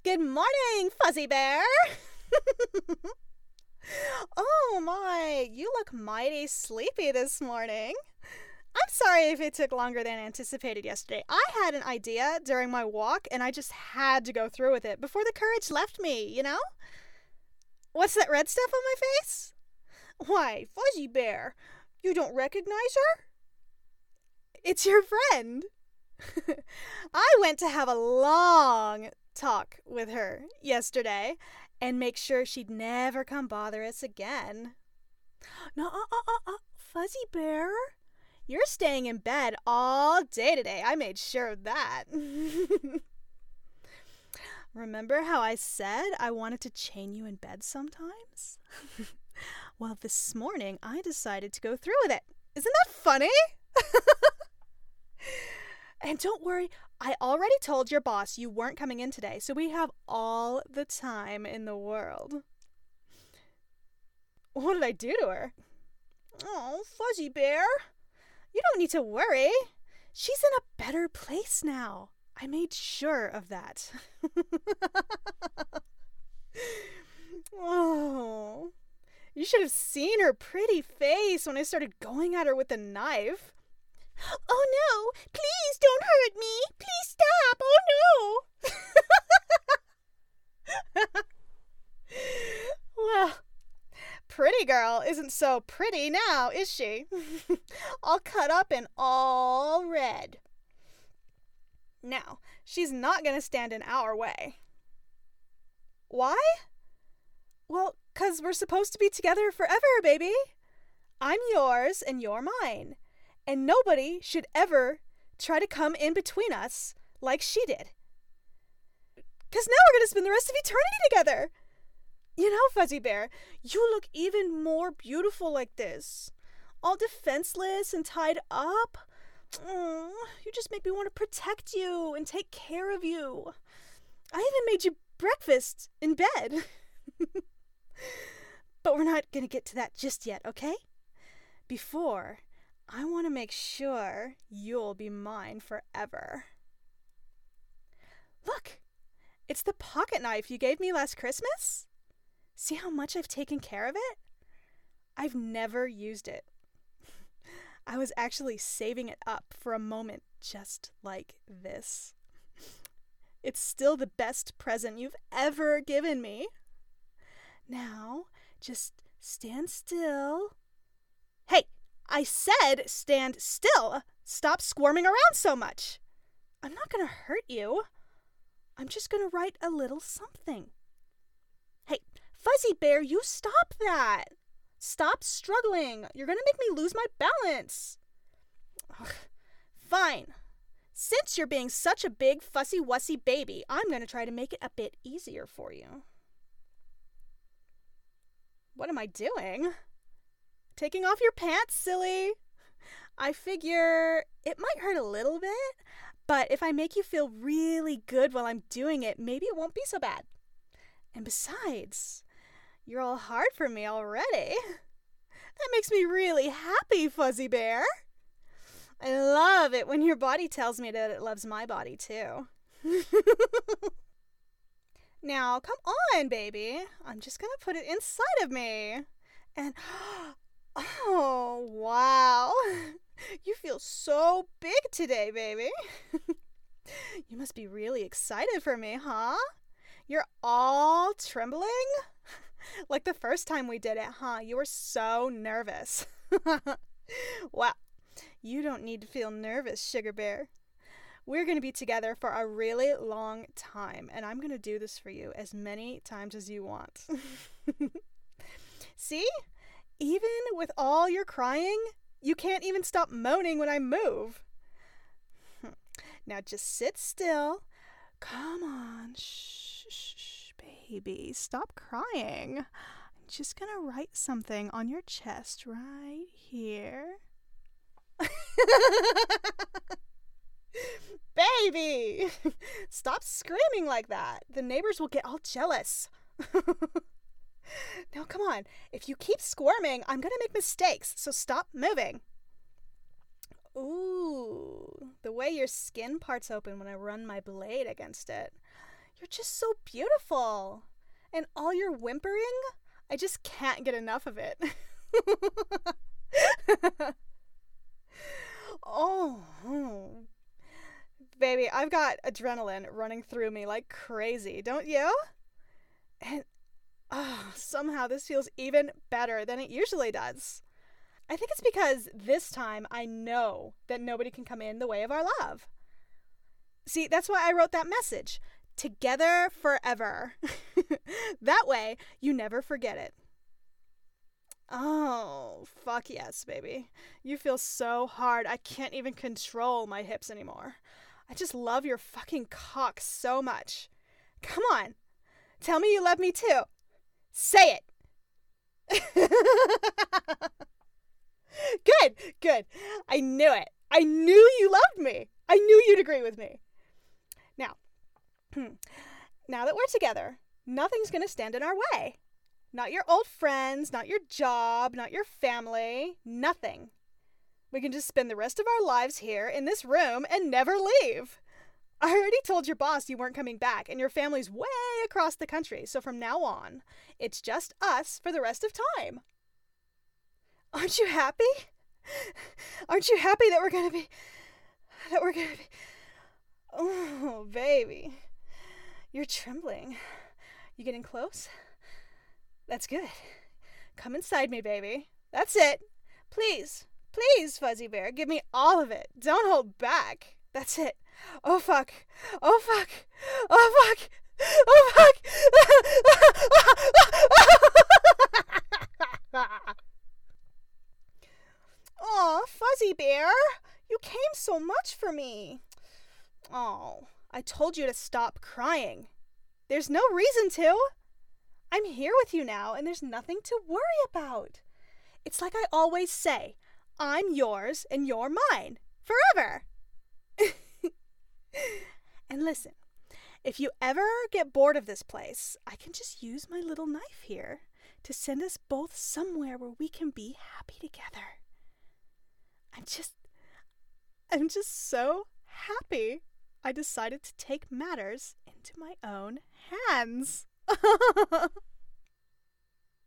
Good morning, Fuzzy Bear. Oh my, you look mighty sleepy this morning. I'm sorry if it took longer than anticipated yesterday. I had an idea during my walk and I just had to go through with it before the courage left me. What's that red stuff on my face? Why, Fuzzy Bear, you don't recognize her? It's your friend. I went to have a long talk with her yesterday and make sure she'd never come bother us again. No, Fuzzy Bear, you're staying in bed all day today. I made sure of that. Remember how I said I wanted to chain you in bed sometimes? Well, this morning I decided to go through with it. Isn't that funny? And don't worry, I already told your boss you weren't coming in today, so we have all the time in the world. What did I do to her? Oh, Fuzzy Bear, you don't need to worry. She's in a better place now. I made sure of that. Oh, you should have seen her pretty face when I started going at her with the knife. Oh no, please don't hurt me. Please stop. Oh no. Well, pretty girl isn't so pretty now, is she? All cut up and all red. Now, she's not going to stand in our way. Why? Well, 'cause we're supposed to be together forever, baby. I'm yours and you're mine. And nobody should ever try to come in between us like she did. 'Cause now we're going to spend the rest of eternity together. Fuzzy Bear, you look even more beautiful like this. All defenseless and tied up. Oh, you just make me want to protect you and take care of you. I even made you breakfast in bed. But we're not going to get to that just yet, okay? Before, I want to make sure you'll be mine forever. Look, it's the pocket knife you gave me last Christmas. See how much I've taken care of it? I've never used it. I was actually saving it up for a moment just like this. It's still the best present you've ever given me. Now, just stand still. Hey! I said stand still. Stop squirming around so much. I'm not going to hurt you. I'm just going to write a little something. Hey, Fuzzy Bear, you stop that. Stop struggling. You're going to make me lose my balance. Ugh. Fine. Since you're being such a big fussy-wussy baby, I'm going to try to make it a bit easier for you. What am I doing? Taking off your pants, silly. I figure it might hurt a little bit, but if I make you feel really good while I'm doing it, maybe it won't be so bad. And besides, you're all hard for me already. That makes me really happy, Fuzzy Bear. I love it when your body tells me that it loves my body, too. Now, come on, baby. I'm just going to put it inside of me. And... oh, wow. You feel so big today, baby. You must be really excited for me, huh? You're all trembling? Like the first time we did it, huh? You were so nervous. Well, you don't need to feel nervous, Sugar Bear. We're going to be together for a really long time, and I'm going to do this for you as many times as you want. See? Even with all your crying, you can't even stop moaning when I move. Now just sit still. Come on. Shh, baby. Stop crying. I'm just going to write something on your chest right here. Baby! Stop screaming like that. The neighbors will get all jealous. Now, come on. If you keep squirming, I'm going to make mistakes, so stop moving. Ooh, the way your skin parts open when I run my blade against it. You're just so beautiful. And all your whimpering, I just can't get enough of it. Oh, baby, I've got adrenaline running through me like crazy, don't you? And somehow this feels even better than it usually does. I think it's because this time I know that nobody can come in the way of our love. See, that's why I wrote that message. Together forever. That way, you never forget it. Oh, fuck yes, baby. You feel so hard, I can't even control my hips anymore. I just love your fucking cock so much. Come on. Tell me you love me too. Say it. Good. I knew it. I knew you loved me. I knew you'd agree with me. Now that we're together, nothing's going to stand in our way. Not your old friends, not your job, not your family, nothing. We can just spend the rest of our lives here in this room and never leave. I already told your boss you weren't coming back, and your family's way across the country, so from now on, it's just us for the rest of time. Aren't you happy? Aren't you happy that we're gonna be... Oh, baby. You're trembling. You getting close? That's good. Come inside me, baby. That's it. Please, Fuzzy Bear, give me all of it. Don't hold back. That's it. Oh, fuck. Oh, fuck. Oh, fuck. Oh, fuck. Aw, Fuzzy Bear. You came so much for me. Oh, I told you to stop crying. There's no reason to. I'm here with you now, and there's nothing to worry about. It's like I always say, I'm yours and you're mine. Forever. And listen, if you ever get bored of this place, I can just use my little knife here to send us both somewhere where we can be happy together. I'm just so happy I decided to take matters into my own hands.